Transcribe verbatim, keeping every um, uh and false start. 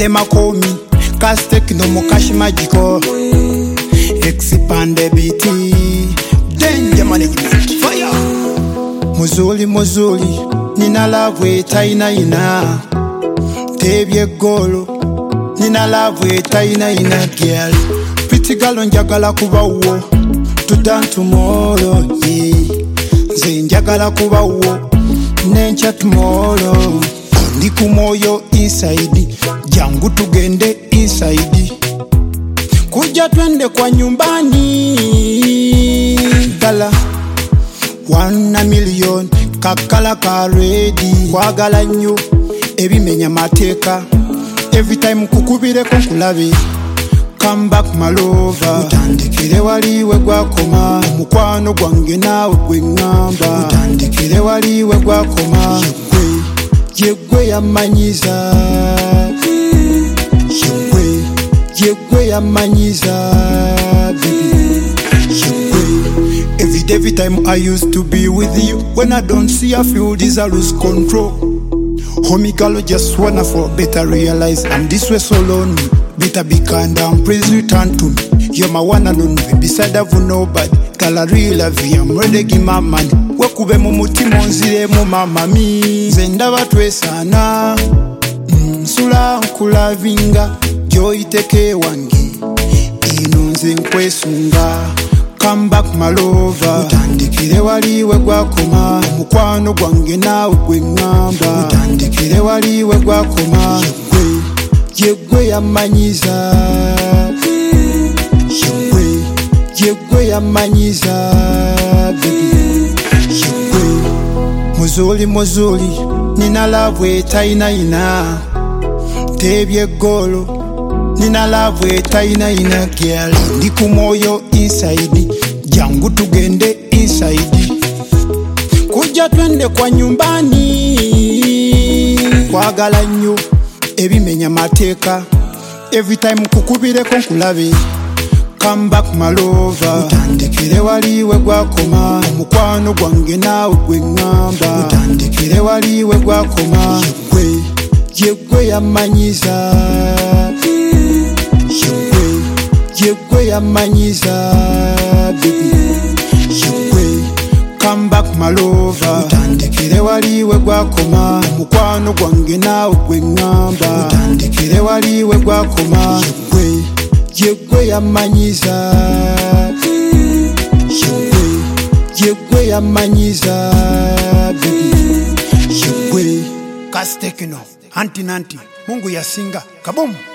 them a call me Cause Tekno mo cash magical Expand B T Danger management Fire Muzuli muzuli Nina love taina ina Tebye golo Nina love taina ina girl Pretty girl njagala kuba wo To dance tomorrow yeah Nze njagala kuba wo Nencha tomorrow Ndi kumoyo inside Jangu tugende inside Kuja twende kwa nyumbani Dala One million Kakala ka ready Kwagala nyo Ebimenya mateka Every time kukubire konkulabe Come back my lover Utandikire waliwe gwakoma Mukwano gwange nawe gwengamba Utandikire waliwe gwakoma Yegwe, yegwe yamanyiza Yegwe, yegwe yamanyiza Baby, yegwe Every day, every time I used to be with you When I don't see I feel this I lose control Homie girl just wanna for better realize I'm this way so lonely Better be kind down, please return to me You're my one and only, beside of nobody Girl I really love you, I'm ready give my money Wekube mu mutima onzire mu mama mi Zenda batwe sana Nsula nkulavinga Joy teke wangi Ino nze nkwesunga Come back my lover Utandikire waliwe gwakoma Mukwano gwange nawe gwengamba Utandikire waliwe gwakoma Yegwe, yegwe yamanyiza Yegwe, yegwe yamanyiza Baby, yegwe Muzuli muzuli Nina love taina ina Tebye golo Nina love taina ina girl Ndi kumoyo inside Jangu tugende inside Kuja twende kwa nyumbani Kwagala nyo Ebimenya mateka Every time kukubire konkulabe Come back my lover Utandikire waliwe gwakoma Mukwano gwange nawe gwengamba Utandikire waliwe gwakoma Yegwe, yegwe yamanyiza Yegwe, yegwe yamanyiza Baby, yegwe Come back my lover Utandikire waliwe gwakoma Mukwano gwange nawe gwengamba Utandikire waliwe gwakoma Yegwe, yegwe yamanyiza Yegwe, yegwe yamanyiza Baby, yegwe Cause Tekno, anti nanti Mungu yasinga, kaboom